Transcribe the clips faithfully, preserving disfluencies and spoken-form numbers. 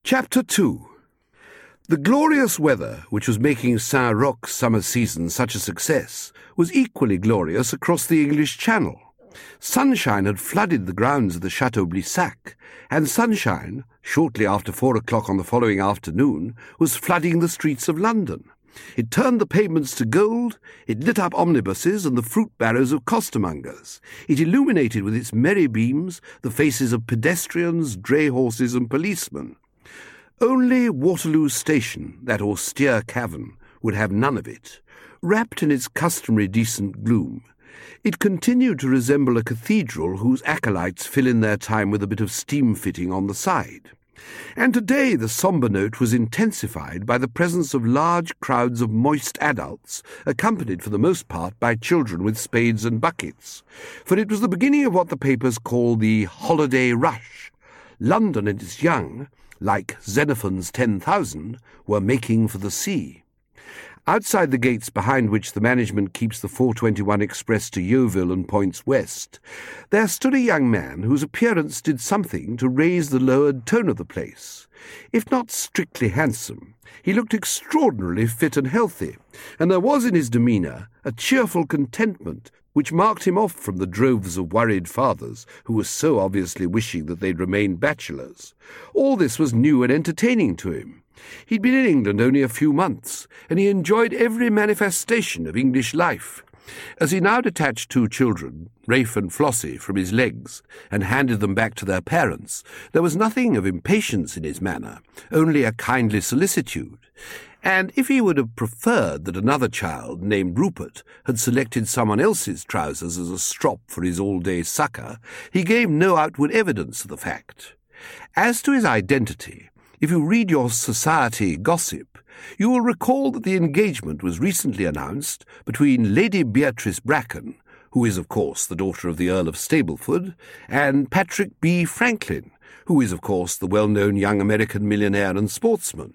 Chapter two. The glorious weather which was making Saint-Roch's summer season such a success was equally glorious across the English Channel. Sunshine had flooded the grounds of the Chateau Brissac, and sunshine, shortly after four o'clock on the following afternoon, was flooding the streets of London. It turned the pavements to gold, it lit up omnibuses and the fruit barrows of costermongers. It illuminated with its merry beams the faces of pedestrians, dray horses and policemen. Only Waterloo Station, that austere cavern, would have none of it. Wrapped in its customary decent gloom, it continued to resemble a cathedral whose acolytes fill in their time with a bit of steam fitting on the side. And today the sombre note was intensified by the presence of large crowds of moist adults, accompanied for the most part by children with spades and buckets, for it was the beginning of what the papers call the holiday rush. London and its young, like Xenophon's ten thousand, were making for the sea. Outside the gates behind which the management keeps the four twenty-one express to Yeovil and points west, there stood a young man whose appearance did something to raise the lowered tone of the place. If not strictly handsome, he looked extraordinarily fit and healthy, and there was in his demeanour a cheerful contentment which marked him off from the droves of worried fathers who were so obviously wishing that they'd remained bachelors. All this was new and entertaining to him. He'd been in England only a few months, and he enjoyed every manifestation of English life. As he now detached two children, Rafe and Flossie, from his legs, and handed them back to their parents, there was nothing of impatience in his manner, only a kindly solicitude. And if he would have preferred that another child, named Rupert, had selected someone else's trousers as a strop for his all-day succour, he gave no outward evidence of the fact. As to his identity, if you read your society gossip, you will recall that the engagement was recently announced between Lady Beatrice Bracken, who is, of course, the daughter of the Earl of Stableford, and Patrick B. Franklin, who is, of course, the well-known young American millionaire and sportsman.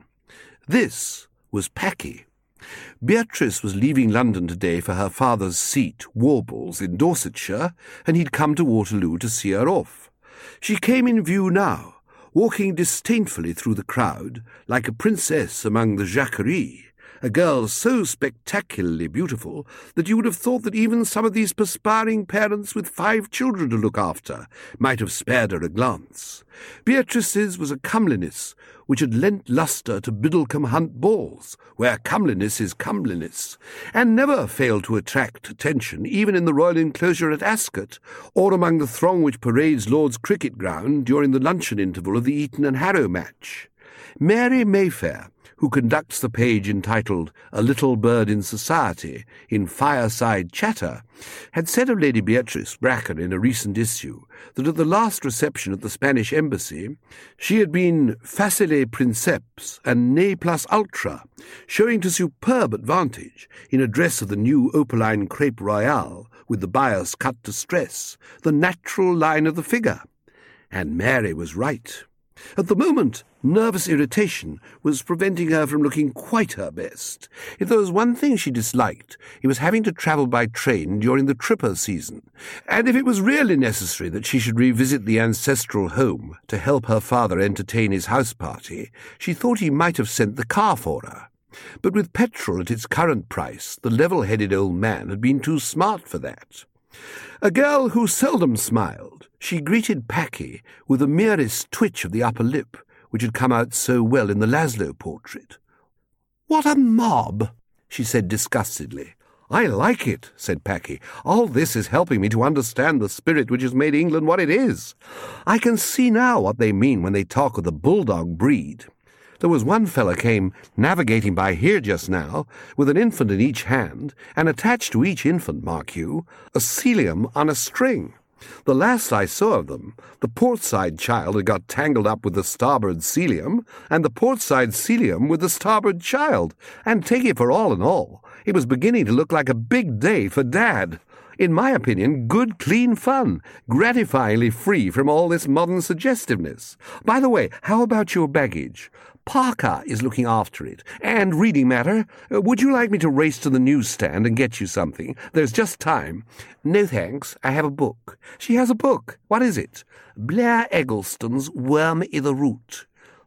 This was Packy. Beatrice was leaving London today for her father's seat, Warbles, in Dorsetshire, and he'd come to Waterloo to see her off. She came in view now, walking disdainfully through the crowd, like a princess among the Jacquerie, a girl so spectacularly beautiful that you would have thought that even some of these perspiring parents with five children to look after might have spared her a glance. Beatrice's was a comeliness which had lent lustre to Biddlecombe Hunt balls, where comeliness is comeliness, and never failed to attract attention even in the royal enclosure at Ascot, or among the throng which parades Lord's cricket ground during the luncheon interval of the Eton and Harrow match. Mary Mayfair, who conducts the page entitled A Little Bird in Society in Fireside Chatter, had said of Lady Beatrice Bracken in a recent issue that at the last reception at the Spanish embassy she had been facile princeps and ne plus ultra, showing to superb advantage in a dress of the new opaline crepe royale with the bias cut to stress, the natural line of the figure. And Mary was right. At the moment, nervous irritation was preventing her from looking quite her best. If there was one thing she disliked, it was having to travel by train during the tripper season, and if it was really necessary that she should revisit the ancestral home to help her father entertain his house party, she thought he might have sent the car for her. But with petrol at its current price, the level-headed old man had been too smart for that. A girl who seldom smiled, she greeted Packy with the merest twitch of the upper lip, which had come out so well in the Laszlo portrait. "What a mob!" she said disgustedly. "I like it," said Packy. "All this is helping me to understand the spirit which has made England what it is. I can see now what they mean when they talk of the bulldog breed. There was one fellow came navigating by here just now, with an infant in each hand, and attached to each infant, mark you, a cilium on a string. The last I saw of them, the port-side child had got tangled up with the starboard cilium, and the port-side cilium with the starboard child, and take it for all in all, it was beginning to look like a big day for Dad. In my opinion, good, clean fun, gratifyingly free from all this modern suggestiveness. By the way, how about your baggage? Parker is looking after it. And reading matter. Would you like me to race to the newsstand and get you something? There's just time. No thanks, I have a book. She has a book. What is it? Blair Eggleston's Worm i' the Root.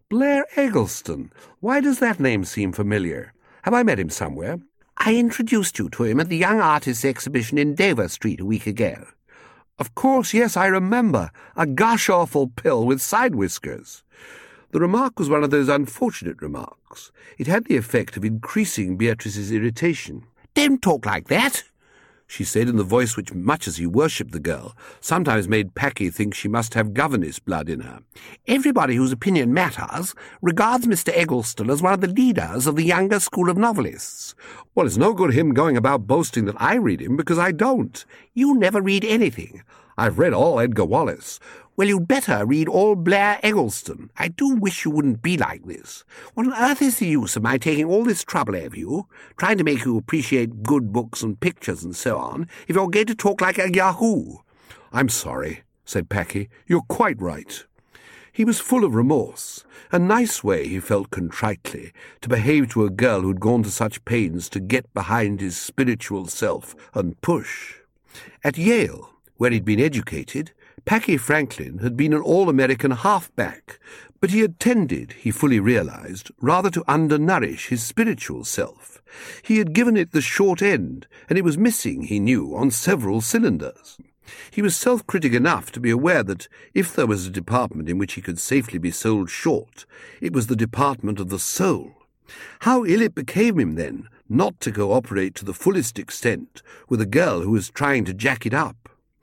Blair Eggleston. Why does that name seem familiar? Have I met him somewhere? I introduced you to him at the Young Artists exhibition in Dover Street a week ago. Of course, yes, I remember. A gosh-awful pill with side whiskers. The remark was one of those unfortunate remarks. It had the effect of increasing Beatrice's irritation. Don't talk like that, she said in the voice which, much as he worshipped the girl, sometimes made Packy think she must have governess blood in her. Everybody whose opinion matters regards Mister Eggleston as one of the leaders of the younger school of novelists. Well, it's no good him going about boasting that I read him, because I don't. You never read anything. I've read all Edgar Wallace. Well, you'd better read all Blair Eggleston. I do wish you wouldn't be like this. What on earth is the use of my taking all this trouble over you, trying to make you appreciate good books and pictures and so on, if you're going to talk like a yahoo? I'm sorry, said Packy. You're quite right. He was full of remorse. A nice way, he felt contritely, to behave to a girl who'd gone to such pains to get behind his spiritual self and push. At Yale, where he'd been educated, Packy Franklin had been an all-American halfback, but he had tended, he fully realized, rather to undernourish his spiritual self. He had given it the short end, and it was missing, he knew, on several cylinders. He was self-critic enough to be aware that if there was a department in which he could safely be sold short, it was the department of the soul. How ill it became him, then, not to cooperate to the fullest extent with a girl who was trying to jack it up.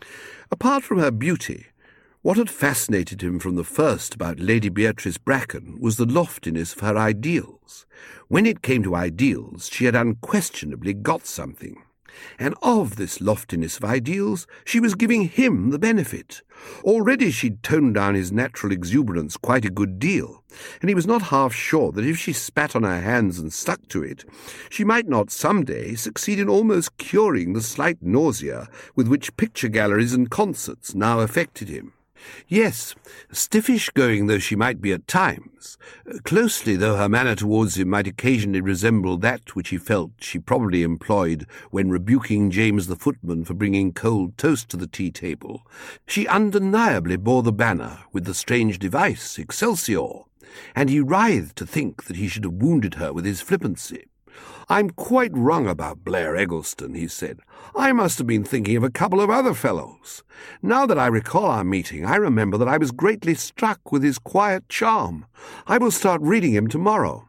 Apart from her beauty, what had fascinated him from the first about Lady Beatrice Bracken was the loftiness of her ideals. When it came to ideals, she had unquestionably got something. And of this loftiness of ideals, she was giving him the benefit. Already she'd toned down his natural exuberance quite a good deal, and he was not half sure that if she spat on her hands and stuck to it, she might not some day succeed in almost curing the slight nausea with which picture galleries and concerts now affected him. Yes, stiffish going though she might be at times, closely though her manner towards him might occasionally resemble that which he felt she probably employed when rebuking James the footman for bringing cold toast to the tea-table, she undeniably bore the banner with the strange device, Excelsior, and he writhed to think that he should have wounded her with his flippancy. I'm quite wrong about Blair Eggleston, he said. I must have been thinking of a couple of other fellows. Now that I recall our meeting, I remember that I was greatly struck with his quiet charm. I will start reading him tomorrow.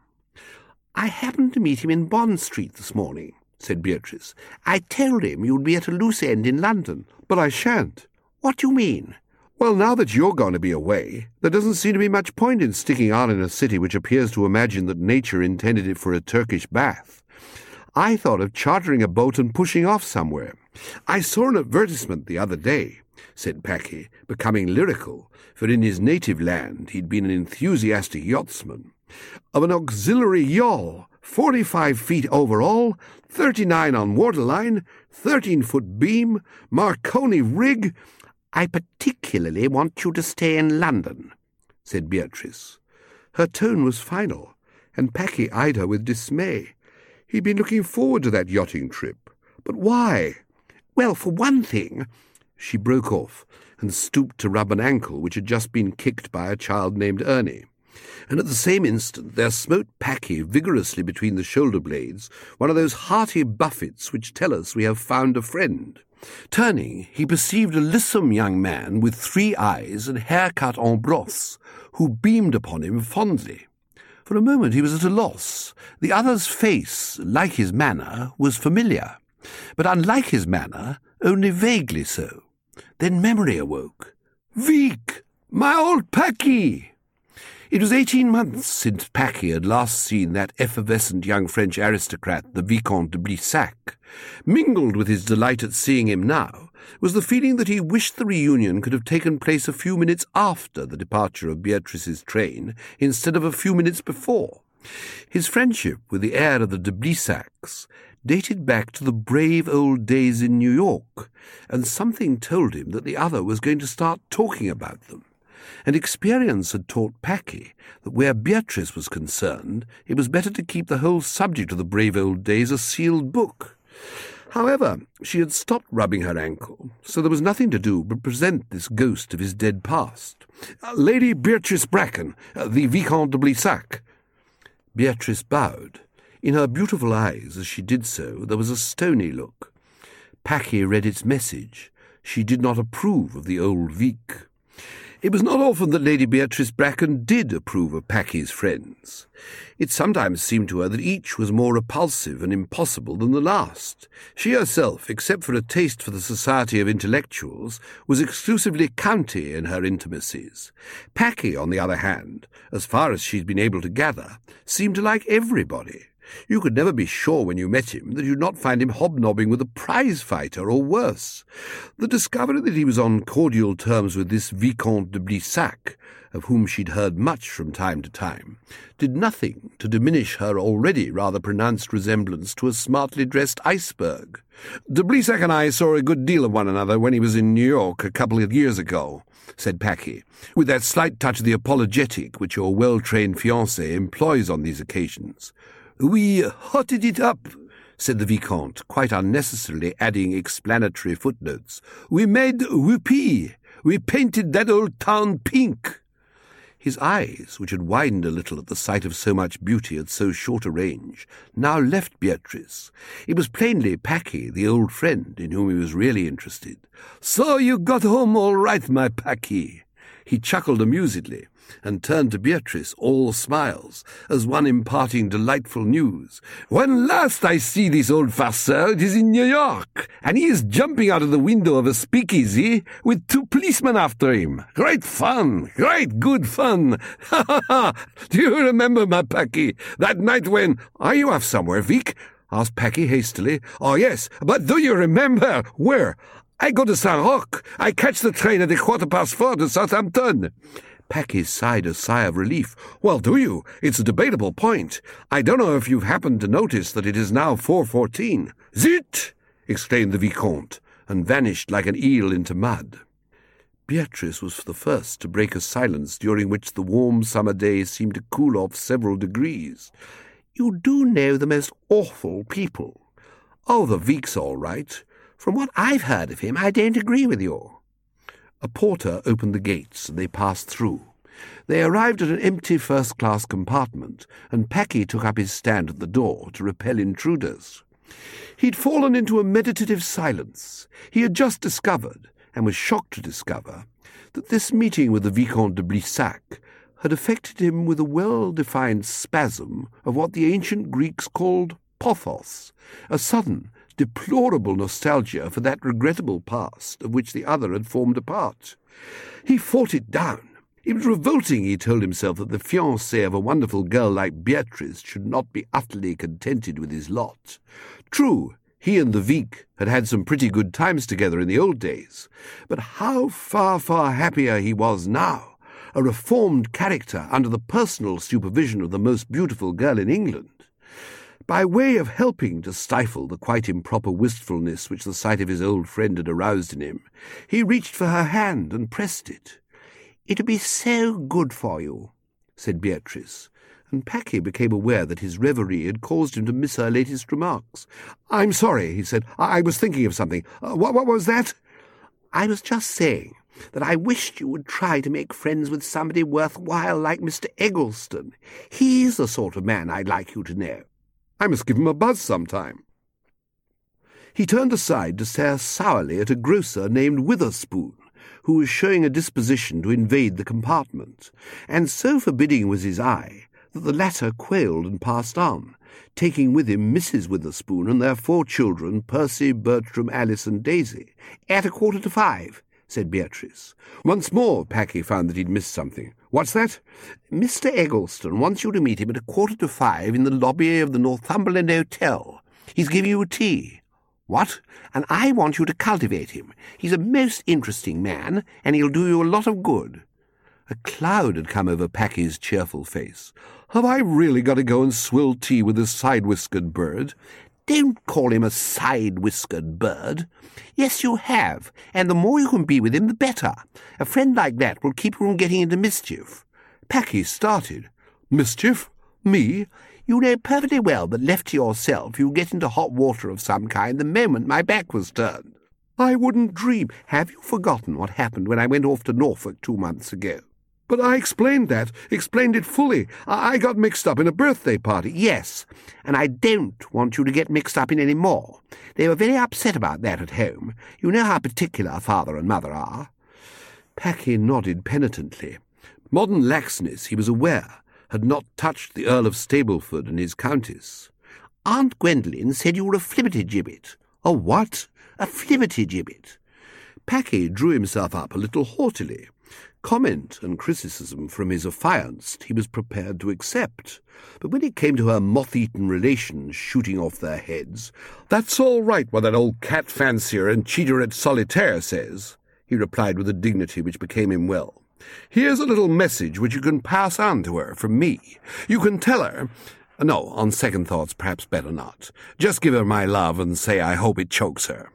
I happened to meet him in Bond Street this morning, said Beatrice. I told him you'd be at a loose end in London. But I shan't. What do you mean? Well, now that you're going to be away, there doesn't seem to be much point in sticking out in a city which appears to imagine that nature intended it for a Turkish bath. I thought of chartering a boat and pushing off somewhere. I saw an advertisement the other day, said Packy, becoming lyrical, for in his native land he'd been an enthusiastic yachtsman, of an auxiliary yawl, forty-five feet overall, thirty-nine on waterline, thirteen-foot beam, Marconi rig. I particularly want you to stay in London, said Beatrice. Her tone was final, and Packy eyed her with dismay. He'd been looking forward to that yachting trip. But why? Well, for one thing, she broke off and stooped to rub an ankle which had just been kicked by a child named Ernie. And at the same instant there smote Packy vigorously between the shoulder blades one of those hearty buffets which tell us we have found a friend. Turning, he perceived a lissom young man with three eyes and hair cut en brosse, who beamed upon him fondly. For a moment he was at a loss. The other's face, like his manner, was familiar, but unlike his manner, only vaguely so. Then memory awoke. Veek! My old Packy! It was eighteen months since Packy had last seen that effervescent young French aristocrat, the Vicomte de Brissac. Mingled with his delight at seeing him now was the feeling that he wished the reunion could have taken place a few minutes after the departure of Beatrice's train, instead of a few minutes before. His friendship with the heir of the de Brissacs dated back to the brave old days in New York, and something told him that the other was going to start talking about them. And experience had taught Packy that where Beatrice was concerned, it was better to keep the whole subject of the brave old days a sealed book. However, she had stopped rubbing her ankle, so there was nothing to do but present this ghost of his dead past. Uh, Lady Beatrice Bracken, uh, the Vicomte de Blissac. Beatrice bowed. In her beautiful eyes, as she did so, there was a stony look. Paquet read its message. She did not approve of the old Vic. It was not often that Lady Beatrice Bracken did approve of Paquet's friends. It sometimes seemed to her that each was more repulsive and impossible than the last. She herself, except for a taste for the society of intellectuals, was exclusively county in her intimacies. Paquet, on the other hand, as far as she'd been able to gather, seemed to like everybody. You could never be sure when you met him that you'd not find him hobnobbing with a prize-fighter or worse. The discovery that he was on cordial terms with this Vicomte de Blissac, of whom she'd heard much from time to time, did nothing to diminish her already rather pronounced resemblance to a smartly dressed iceberg. De Blissac and I saw a good deal of one another when he was in New York a couple of years ago, said Paquet, with that slight touch of the apologetic which your well-trained fiancé employs on these occasions. We hotted it up, said the Vicomte, quite unnecessarily adding explanatory footnotes. We made whoopee. We painted that old town pink. His eyes, which had widened a little at the sight of so much beauty at so short a range, now left Beatrice. It was plainly Paquet, the old friend, in whom he was really interested. So you got home all right, my Paquet. He chuckled amusedly, and turned to Beatrice, all smiles, as one imparting delightful news. When last I see this old farceur, it is in New York, and he is jumping out of the window of a speakeasy with two policemen after him. Great fun, great good fun. Ha ha ha! Do you remember, my Paquet, that night when— Are you off somewhere, Vic? Asked Paquet hastily. Oh, yes, but do you remember? Where? I go to Saint Roch. I catch the train at a quarter past four to Southampton. Paquet sighed a sigh of relief. Well, do you? It's a debatable point. I don't know if you've happened to notice that it is now four fourteen. Zit! Exclaimed the Vicomte, and vanished like an eel into mud. Beatrice was the first to break a silence during which the warm summer day seemed to cool off several degrees. You do know the most awful people. Oh, the Vic's all right. From what I've heard of him, I don't agree with you. A porter opened the gates, and they passed through. They arrived at an empty first-class compartment, and Paquet took up his stand at the door to repel intruders. He'd fallen into a meditative silence. He had just discovered, and was shocked to discover, that this meeting with the Vicomte de Blissac had affected him with a well-defined spasm of what the ancient Greeks called pothos, a sudden, deplorable nostalgia for that regrettable past of which the other had formed a part. He fought it down. It was revolting, he told himself, that the fiancée of a wonderful girl like Beatrice should not be utterly contented with his lot. True, he and the Vic had had some pretty good times together in the old days, but how far, far happier he was now, a reformed character under the personal supervision of the most beautiful girl in England. By way of helping to stifle the quite improper wistfulness which the sight of his old friend had aroused in him, he reached for her hand and pressed it. "It would be so good for you," said Beatrice, and Paquet became aware that his reverie had caused him to miss her latest remarks. "I'm sorry," he said. I, I was thinking of something. Uh, what, what was that?" "I was just saying that I wished you would try to make friends with somebody worthwhile like Mister Eggleston. He's the sort of man I'd like you to know." "I must give him a buzz sometime." He turned aside to stare sourly at a grocer named Witherspoon, who was showing a disposition to invade the compartment, and so forbidding was his eye that the latter quailed and passed on, taking with him Missus Witherspoon and their four children, Percy, Bertram, Alice, and Daisy. "At a quarter to five," said Beatrice. Once more Paquet found that he'd missed something. "What's that?" "Mister Eggleston wants you to meet him at a quarter to five in the lobby of the Northumberland Hotel. He's giving you tea." "What?" "And I want you to cultivate him. He's a most interesting man, and he'll do you a lot of good." A cloud had come over Paquet's cheerful face. "Have I really got to go and swill tea with this side-whiskered bird?" "Don't call him a side-whiskered bird." "Yes, you have, and the more you can be with him, the better. A friend like that will keep you from getting into mischief." Paquet started. "Mischief? Me?" You know perfectly well that left to yourself you get into hot water of some kind the moment my back was turned. I wouldn't dream. Have you forgotten what happened when I went off to Norfolk two months ago? But I explained that, explained it fully. I, I got mixed up in a birthday party. Yes, and I don't want you to get mixed up in any more. They were very upset about that at home. You know how particular father and mother are. Packy nodded penitently. Modern laxness, he was aware, had not touched the Earl of Stableford and his Countess. Aunt Gwendolen said you were a flibbertigibbet. A what? A flibbertigibbet. Packy drew himself up a little haughtily. Comment and criticism from his affianced he was prepared to accept, but when it came to her moth-eaten relations shooting off their heads, "That's all right what that old cat-fancier and cheater at solitaire says," he replied with a dignity which became him well. "Here's a little message which you can pass on to her from me. You can tell her— No, on second thoughts, perhaps better not. Just give her my love and say I hope it chokes her."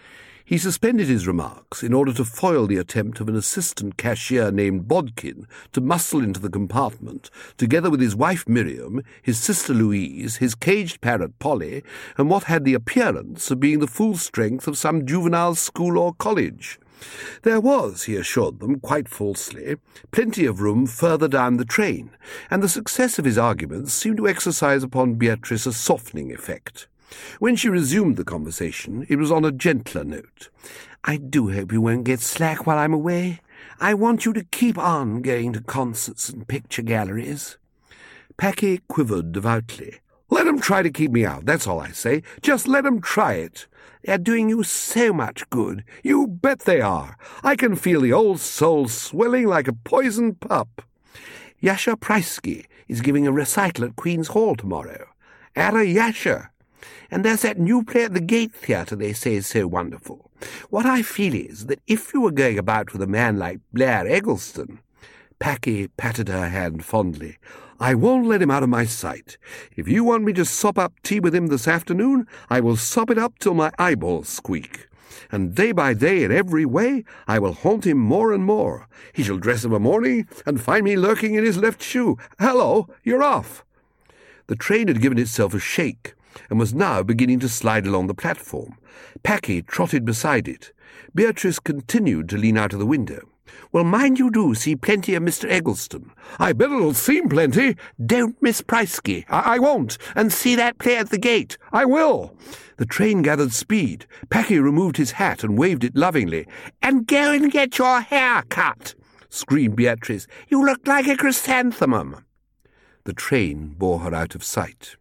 He suspended his remarks in order to foil the attempt of an assistant cashier named Bodkin to muscle into the compartment, together with his wife Miriam, his sister Louise, his caged parrot Polly, and what had the appearance of being the full strength of some juvenile school or college. There was, he assured them, quite falsely, plenty of room further down the train, and the success of his arguments seemed to exercise upon Beatrice a softening effect. When she resumed the conversation, it was on a gentler note. "I do hope you won't get slack while I'm away. I want you to keep on going to concerts and picture galleries." Packy quivered devoutly. "Let 'em try to keep me out, that's all I say. Just let 'em try it. They're doing you so much good. You bet they are. I can feel the old soul swelling like a poisoned pup. Yasha Preisky is giving a recital at Queen's Hall tomorrow. Ara Yasha. And there's that new play at the Gate Theatre they say is so wonderful. What I feel is that if you were going about with a man like Blair Eggleston—" Packy patted her hand fondly. "I won't let him out of my sight. If you want me to sop up tea with him this afternoon, I will sop it up till my eyeballs squeak. And day by day, in every way, I will haunt him more and more. He shall dress of a morning and find me lurking in his left shoe. Hello, you're off." The train had given itself a shake, and was now beginning to slide along the platform. Packy trotted beside it. Beatrice continued to lean out of the window. "Well, mind you do see plenty of Mister Eggleston." "I bet it'll seem plenty." "Don't miss Preisky." I, I won't. And see that play at the Gate." "I will." The train gathered speed. Packy removed his hat and waved it lovingly. "And go and get your hair cut," screamed Beatrice. "You look like a chrysanthemum." The train bore her out of sight.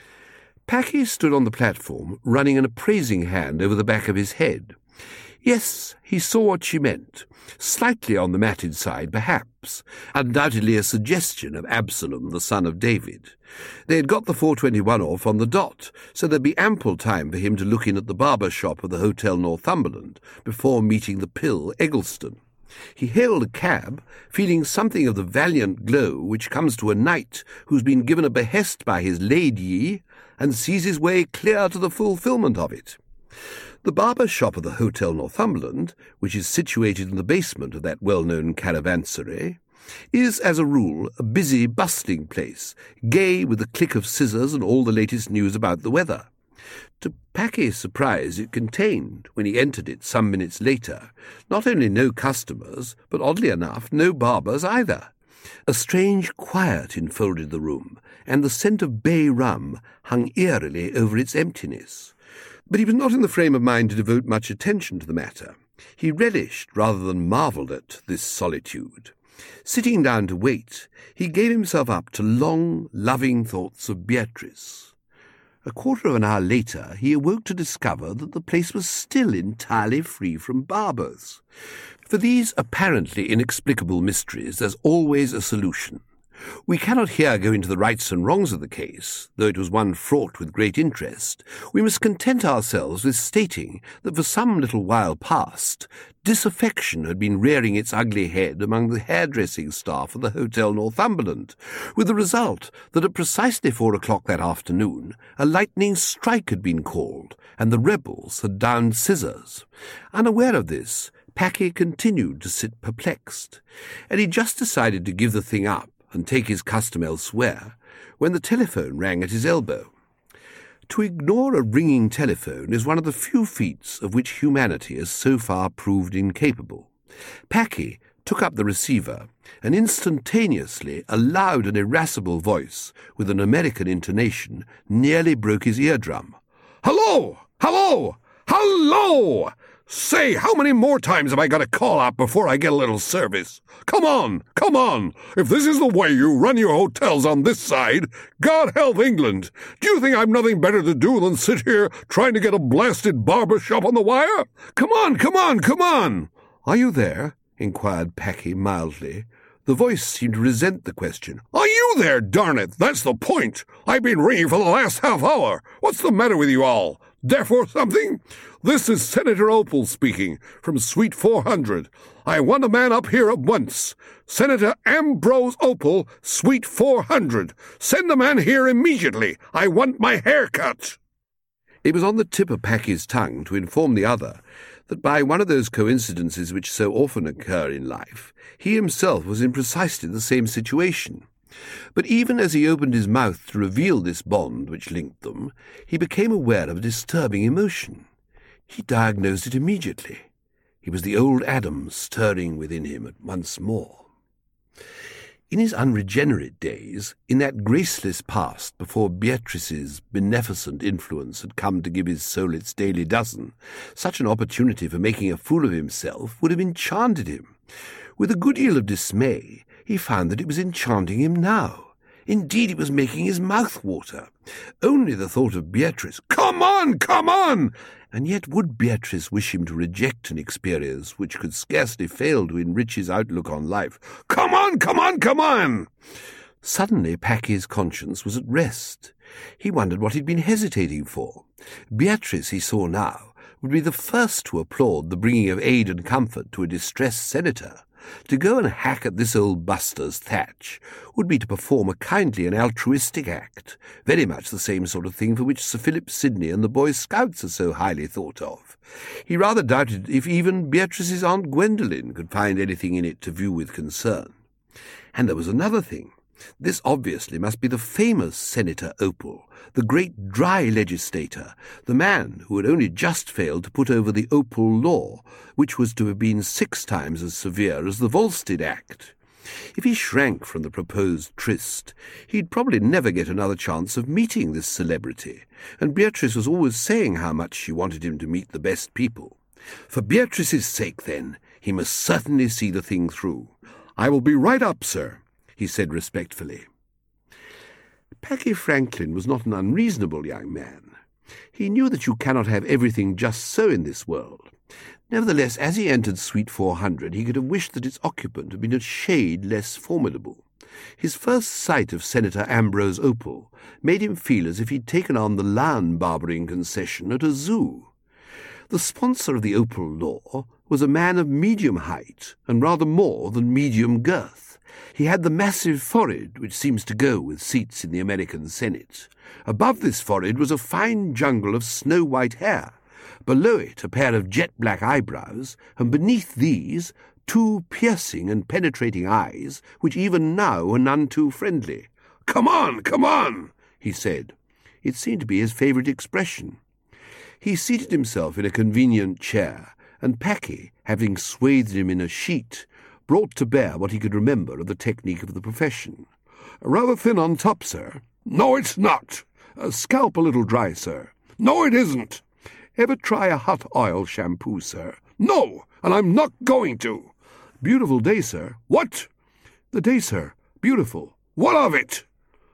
Packy stood on the platform, running an appraising hand over the back of his head. Yes, he saw what she meant. Slightly on the matted side, perhaps. Undoubtedly a suggestion of Absalom, the son of David. They had got the four twenty-one off on the dot, so there'd be ample time for him to look in at the barber shop of the Hotel Northumberland before meeting the pill Eggleston. He hailed a cab, feeling something of the valiant glow which comes to a knight who's been given a behest by his lady and sees his way clear to the fulfilment of it. The barber shop of the Hotel Northumberland, which is situated in the basement of that well-known caravanserai, is, as a rule, a busy, bustling place, gay with the click of scissors and all the latest news about the weather. To Packy's surprise, it contained, when he entered it some minutes later, not only no customers, but oddly enough, no barbers either. A strange quiet enfolded the room, and the scent of bay rum hung eerily over its emptiness. But he was not in the frame of mind to devote much attention to the matter. He relished rather than marvelled at this solitude. Sitting down to wait, he gave himself up to long, loving thoughts of Beatrice. A quarter of an hour later, he awoke to discover that the place was still entirely free from barbers. For these apparently inexplicable mysteries, there's always a solution. We cannot here go into the rights and wrongs of the case, though it was one fraught with great interest. We must content ourselves with stating that for some little while past, disaffection had been rearing its ugly head among the hairdressing staff of the Hotel Northumberland, with the result that at precisely four o'clock that afternoon a lightning strike had been called, and the rebels had downed scissors. Unaware of this, Packy continued to sit perplexed, and he just decided to give the thing up and take his custom elsewhere, when the telephone rang at his elbow. To ignore a ringing telephone is one of the few feats of which humanity has so far proved incapable. Packy took up the receiver, and instantaneously a loud and irascible voice, with an American intonation, nearly broke his eardrum. "Hello! Hello! Hello! Say, how many more times have I got to call up before I get a little service? Come on, come on! If this is the way you run your hotels on this side, God help England! Do you think I've nothing better to do than sit here trying to get a blasted barber shop on the wire? Come on, come on, come on!" "Are you there?" inquired Packy mildly. The voice seemed to resent the question. "Are you there, darn it? That's the point. I've been ringing for the last half hour. What's the matter with you all? Deaf or something? This is Senator Opal speaking, from Suite four hundred. I want a man up here at once. Senator Ambrose Opal, Suite four hundred. Send the man here immediately. I want my hair cut." It was on the tip of Packy's tongue to inform the other that by one of those coincidences which so often occur in life, he himself was in precisely the same situation. But even as he opened his mouth to reveal this bond which linked them, he became aware of a disturbing emotion. He diagnosed it immediately. It was the old Adam stirring within him at once more. In his unregenerate days, in that graceless past before Beatrice's beneficent influence had come to give his soul its daily dozen, such an opportunity for making a fool of himself would have enchanted him. With a good deal of dismay, he found that it was enchanting him now. Indeed, it was making his mouth water. Only the thought of Beatrice, "Come on, come on!" And yet would Beatrice wish him to reject an experience which could scarcely fail to enrich his outlook on life? "Come on, come on, come on!" Suddenly Packy's conscience was at rest. He wondered what he'd been hesitating for. Beatrice, he saw now, would be the first to applaud the bringing of aid and comfort to a distressed senator. To go and hack at this old buster's thatch would be to perform a kindly and altruistic act, very much the same sort of thing for which Sir Philip Sidney and the Boy Scouts are so highly thought of. He rather doubted if even Beatrice's Aunt Gwendolen could find anything in it to view with concern. And there was another thing. This obviously must be the famous Senator Opal, the great dry legislator, the man who had only just failed to put over the Opal law, which was to have been six times as severe as the Volstead Act. If he shrank from the proposed tryst, he'd probably never get another chance of meeting this celebrity, and Beatrice was always saying how much she wanted him to meet the best people. For Beatrice's sake, then, he must certainly see the thing through. "I will be right up, sir," he said respectfully. Packy Franklin was not an unreasonable young man. He knew that you cannot have everything just so in this world. Nevertheless, as he entered Suite four hundred, he could have wished that its occupant had been a shade less formidable. His first sight of Senator Ambrose Opal made him feel as if he'd taken on the lion barbering concession at a zoo. The sponsor of the Opal law was a man of medium height and rather more than medium girth. He had the massive forehead which seems to go with seats in the American Senate. Above this forehead was a fine jungle of snow-white hair. Below it a pair of jet-black eyebrows, and beneath these two piercing and penetrating eyes, which even now were none too friendly. "Come on, come on," he said. It seemed to be his favourite expression. He seated himself in a convenient chair, and Packy, having swathed him in a sheet, brought to bear what he could remember of the technique of the profession. "Rather thin on top, sir." "No, it's not." Uh, "scalp a little dry, sir." "No, it isn't." "Ever try a hot oil shampoo, sir?" "No, and I'm not going to." "Beautiful day, sir." "What?" "The day, sir. Beautiful." "What of it?"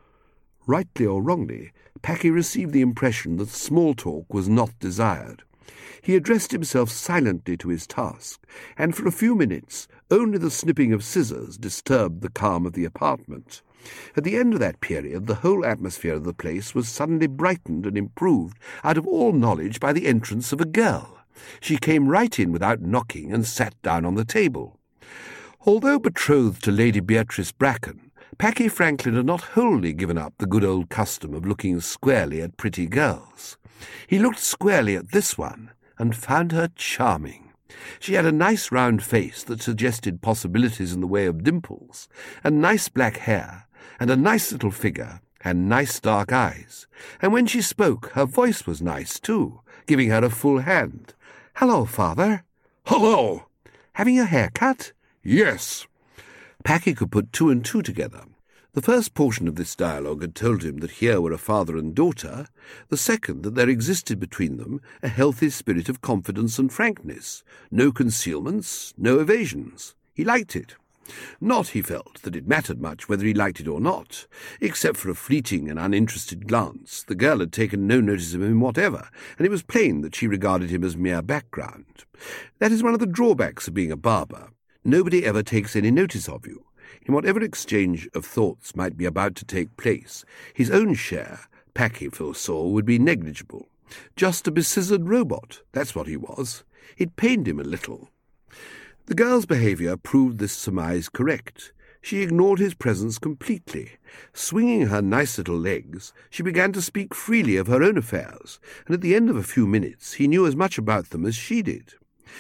Rightly or wrongly, Packy received the impression that small talk was not desired. He addressed himself silently to his task, and for a few minutes only the snipping of scissors disturbed the calm of the apartment. At the end of that period the whole atmosphere of the place was suddenly brightened and improved out of all knowledge by the entrance of a girl. She came right in without knocking and sat down on the table. Although betrothed to Lady Beatrice Bracken, Packy Franklin had not wholly given up the good old custom of looking squarely at pretty girls. He looked squarely at this one, and found her charming. She had a nice round face that suggested possibilities in the way of dimples, and nice black hair, and a nice little figure, and nice dark eyes, and when she spoke her voice was nice too, giving her a full hand. "Hello, father." "Hello." "Having your hair cut?" "Yes." Packy could put two and two together. The first portion of this dialogue had told him that here were a father and daughter, the second that there existed between them a healthy spirit of confidence and frankness, no concealments, no evasions. He liked it. Not, he felt, that it mattered much whether he liked it or not. Except for a fleeting and uninterested glance, the girl had taken no notice of him whatever, and it was plain that she regarded him as mere background. That is one of the drawbacks of being a barber. Nobody ever takes any notice of you. In whatever exchange of thoughts might be about to take place, his own share, Packy foresaw, would be negligible. Just a bescissored robot, that's what he was. It pained him a little. The girl's behaviour proved this surmise correct. She ignored his presence completely. Swinging her nice little legs, she began to speak freely of her own affairs, and at the end of a few minutes he knew as much about them as she did.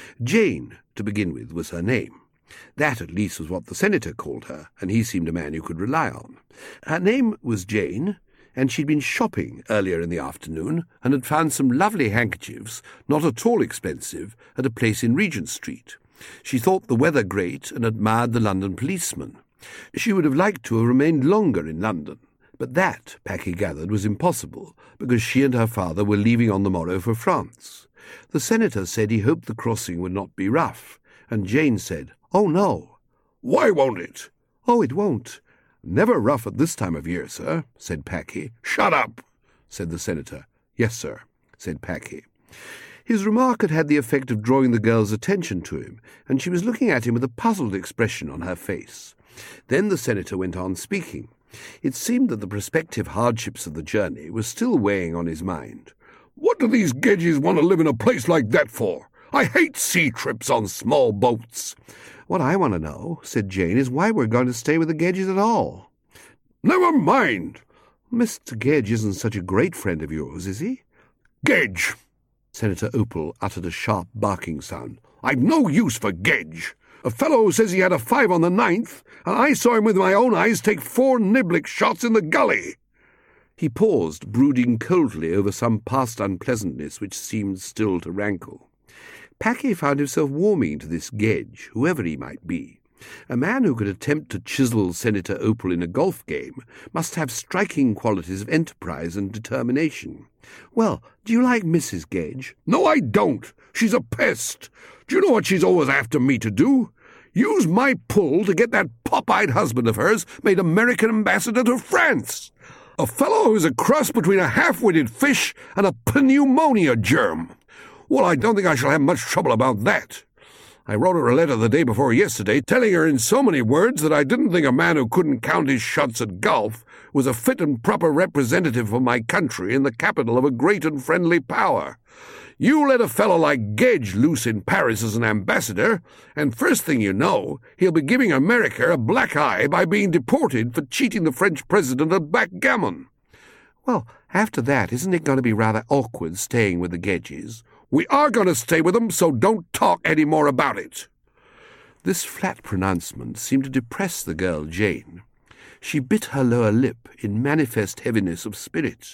Jane, to begin with, was her name. That, at least, was what the senator called her, and he seemed a man you could rely on. Her name was Jane, and she'd been shopping earlier in the afternoon and had found some lovely handkerchiefs, not at all expensive, at a place in Regent Street. She thought the weather great and admired the London policeman. She would have liked to have remained longer in London, but that, Packy gathered, was impossible, because she and her father were leaving on the morrow for France. The senator said he hoped the crossing would not be rough, and Jane said, "Oh, no." "Why won't it?" "Oh, it won't." "Never rough at this time of year, sir," said Packy. "Shut up," said the senator. "Yes, sir," said Packy. His remark had had the effect of drawing the girl's attention to him, and she was looking at him with a puzzled expression on her face. Then the senator went on speaking. It seemed that the prospective hardships of the journey were still weighing on his mind. "What do these Gedges want to live in a place like that for? I hate sea trips on small boats." "What I want to know," said Jane, "is why we're going to stay with the Gedges at all." "Never mind." "Mister Gedge isn't such a great friend of yours, is he?" "Gedge!" Senator Opal uttered a sharp barking sound. "I've no use for Gedge. A fellow who says he had a five on the ninth, and I saw him with my own eyes take four niblick shots in the gully." He paused, brooding coldly over some past unpleasantness which seemed still to rankle. Packy found himself warming to this Gedge, whoever he might be. A man who could attempt to chisel Senator Opal in a golf game must have striking qualities of enterprise and determination. "Well, do you like Missus Gedge?" "No, I don't. She's a pest. Do you know what she's always after me to do? Use my pull to get that pop-eyed husband of hers made American ambassador to France. A fellow who's a cross between a half-witted fish and a pneumonia germ. Well, I don't think I shall have much trouble about that. I wrote her a letter the day before yesterday, telling her in so many words that I didn't think a man who couldn't count his shots at golf was a fit and proper representative for my country in the capital of a great and friendly power. You let a fellow like Gedge loose in Paris as an ambassador, and first thing you know, he'll be giving America a black eye by being deported for cheating the French president at backgammon." "Well, after that, isn't it going to be rather awkward staying with the Gedges?" "We are going to stay with them, so don't talk any more about it." This flat pronouncement seemed to depress the girl Jane. She bit her lower lip in manifest heaviness of spirit.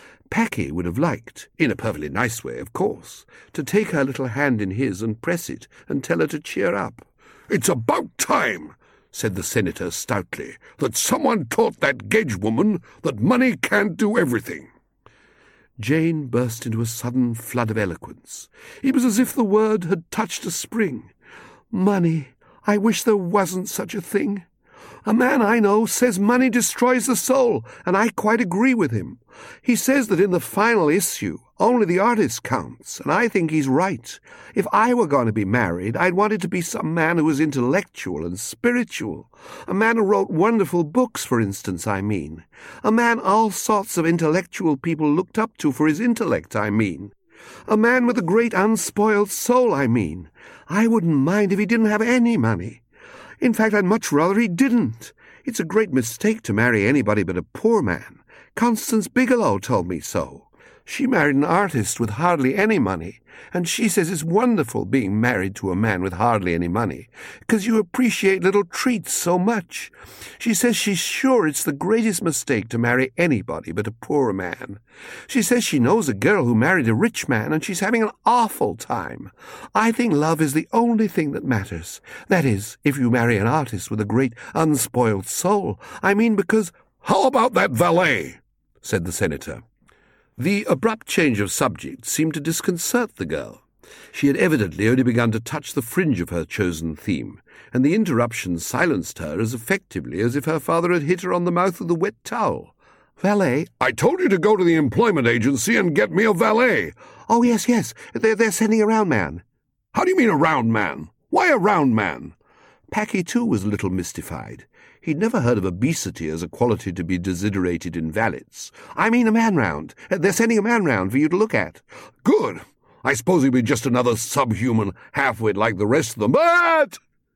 Packy would have liked, in a perfectly nice way, of course, to take her little hand in his and press it and tell her to cheer up. "It's about time," said the senator stoutly, "that someone taught that Gedge woman that money can't do everything." Jane burst into a sudden flood of eloquence. It was as if the word had touched a spring. "Money! I wish there wasn't such a thing. A man I know says money destroys the soul, and I quite agree with him. He says that in the final issue, only the artist counts, and I think he's right. If I were going to be married, I'd want it to be some man who was intellectual and spiritual. A man who wrote wonderful books, for instance, I mean. A man all sorts of intellectual people looked up to for his intellect, I mean. A man with a great unspoiled soul, I mean. I wouldn't mind if he didn't have any money. In fact, I'd much rather he didn't. It's a great mistake to marry anybody but a poor man. Constance Bigelow told me so. She married an artist with hardly any money, and she says it's wonderful being married to a man with hardly any money, because you appreciate little treats so much. She says she's sure it's the greatest mistake to marry anybody but a poor man. She says she knows a girl who married a rich man, and she's having an awful time. I think love is the only thing that matters. That is, if you marry an artist with a great unspoiled soul. I mean, because— "How about that valet?" said the senator. The abrupt change of subject seemed to disconcert the girl. She had evidently only begun to touch the fringe of her chosen theme, and the interruption silenced her as effectively as if her father had hit her on the mouth with a wet towel. "Valet?" "I told you to go to the employment agency and get me a valet." "Oh, yes, yes. They're, they're sending a round man." "How do you mean a round man? Why a round man?" Packy, too, was a little mystified. He'd never heard of obesity as a quality to be desiderated in valets. "I mean a man round. They're sending a man round for you to look at." "Good. I suppose he'll be just another subhuman half-wit like the rest of them, but—"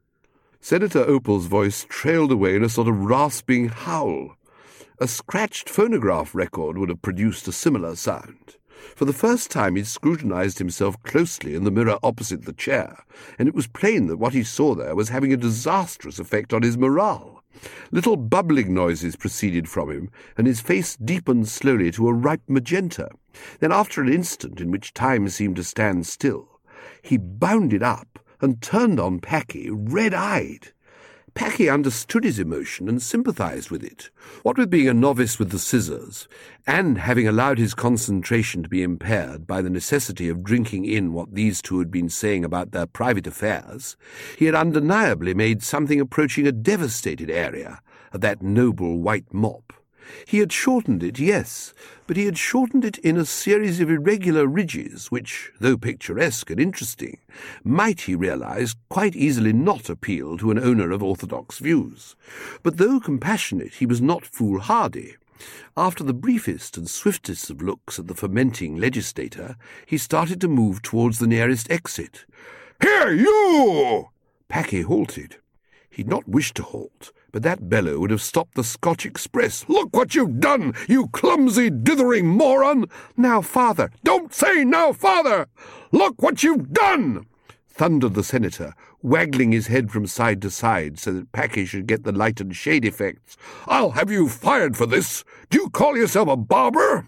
Senator Opal's voice trailed away in a sort of rasping howl. A scratched phonograph record would have produced a similar sound. For the first time he'd scrutinized himself closely in the mirror opposite the chair, and it was plain that what he saw there was having a disastrous effect on his morale. Little bubbling noises proceeded from him, and his face deepened slowly to a ripe magenta. Then, after an instant in which time seemed to stand still, he bounded up and turned on Packy, red-eyed. Packy understood his emotion and sympathized with it. What with being a novice with the scissors, and having allowed his concentration to be impaired by the necessity of drinking in what these two had been saying about their private affairs, he had undeniably made something approaching a devastated area of that noble white mop. He had shortened it, yes, but he had shortened it in a series of irregular ridges which, though picturesque and interesting, might, he realized, quite easily not appeal to an owner of orthodox views. But though compassionate, he was not foolhardy. After the briefest and swiftest of looks at the fermenting legislator, he started to move towards the nearest exit. "Here, you!" Packy halted. He'd not wished to halt, but that bellow would have stopped the Scotch Express. "Look what you've done, you clumsy, dithering moron!" "Now, father!" "Don't say now, father! Look what you've done!" thundered the senator, waggling his head from side to side so that Packy should get the light and shade effects. "I'll have you fired for this! Do you call yourself a barber?"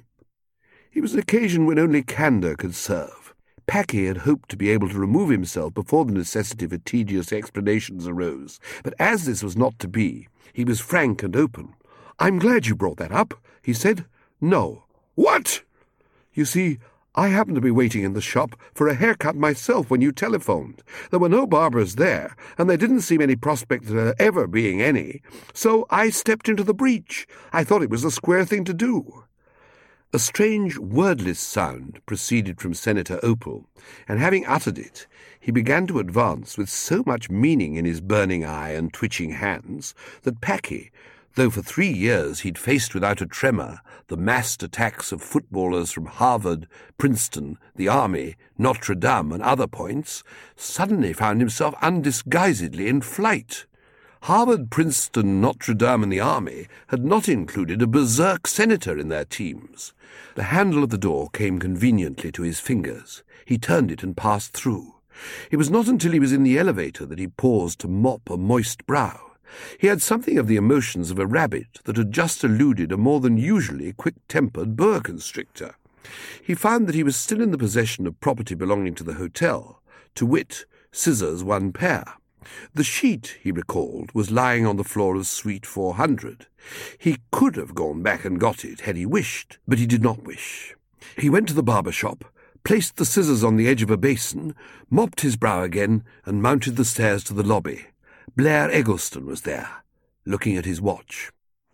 It was an occasion when only candour could serve. Packy had hoped to be able to remove himself before the necessity for tedious explanations arose, but as this was not to be, he was frank and open. "I'm glad you brought that up," he said. "No." "What?" "You see, I happened to be waiting in the shop for a haircut myself when you telephoned. There were no barbers there, and there didn't seem any prospect of there ever being any, so I stepped into the breach. I thought it was the square thing to do." A strange, wordless sound proceeded from Senator Opal, and having uttered it, he began to advance with so much meaning in his burning eye and twitching hands that Packy, though for three years he'd faced without a tremor the massed attacks of footballers from Harvard, Princeton, the Army, Notre Dame, and other points, suddenly found himself undisguisedly in flight. Harvard, Princeton, Notre Dame, and the Army had not included a berserk senator in their teams. The handle of the door came conveniently to his fingers. He turned it and passed through. It was not until he was in the elevator that he paused to mop a moist brow. He had something of the emotions of a rabbit that had just eluded a more than usually quick-tempered boa constrictor. He found that he was still in the possession of property belonging to the hotel, to wit, scissors one pair. The sheet, he recalled, was lying on the floor of Suite four hundred. He could have gone back and got it had he wished, but he did not wish. He went to the barber shop, placed the scissors on the edge of a basin, mopped his brow again, and mounted the stairs to the lobby. Blair Eggleston was there, looking at his watch.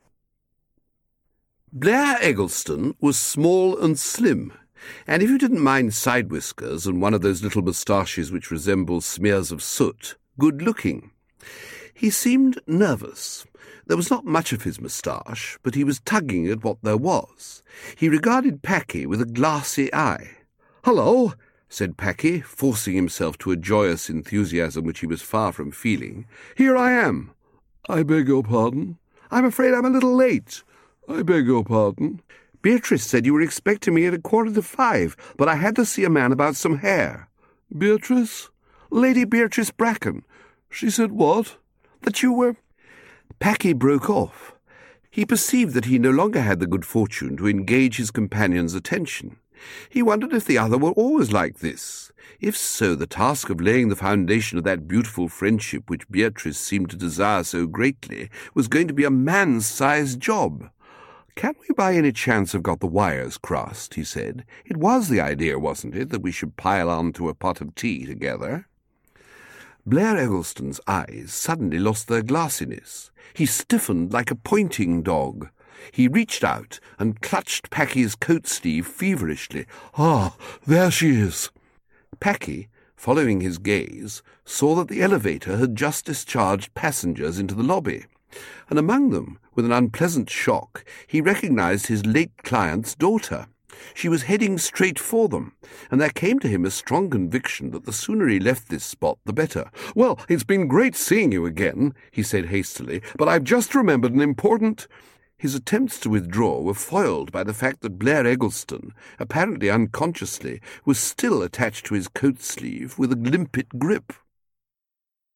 Blair Eggleston was small and slim, and if you didn't mind side whiskers and one of those little moustaches which resemble smears of soot, good-looking. He seemed nervous. There was not much of his moustache, but he was tugging at what there was. He regarded Packy with a glassy eye. "Hello," said Packy, forcing himself to a joyous enthusiasm which he was far from feeling. "Here I am." "I beg your pardon?" "I'm afraid I'm a little late." "I beg your pardon?" Beatrice said you were expecting me at a quarter to five, but I had to see a man about some hair. Beatrice? Lady Beatrice Bracken. She said what? That you were... Packy broke off. He perceived that he no longer had the good fortune to engage his companion's attention. He wondered if the other were always like this. If so, the task of laying the foundation of that beautiful friendship which Beatrice seemed to desire so greatly was going to be a man's-sized job. "Can we by any chance have got the wires crossed?" he said. "It was the idea, wasn't it, that we should pile on to a pot of tea together?" Blair Eggleston's eyes suddenly lost their glassiness. He stiffened like a pointing dog. He reached out and clutched Packy's coat sleeve feverishly. "Ah, there she is." Packy, following his gaze, saw that the elevator had just discharged passengers into the lobby, and among them, with an unpleasant shock, he recognized his late client's daughter. She was heading straight for them, and there came to him a strong conviction that the sooner he left this spot, the better. "Well, it's been great seeing you again," he said hastily, "but I've just remembered an important—" His attempts to withdraw were foiled by the fact that Blair Eggleston, apparently unconsciously, was still attached to his coat sleeve with a limpet grip.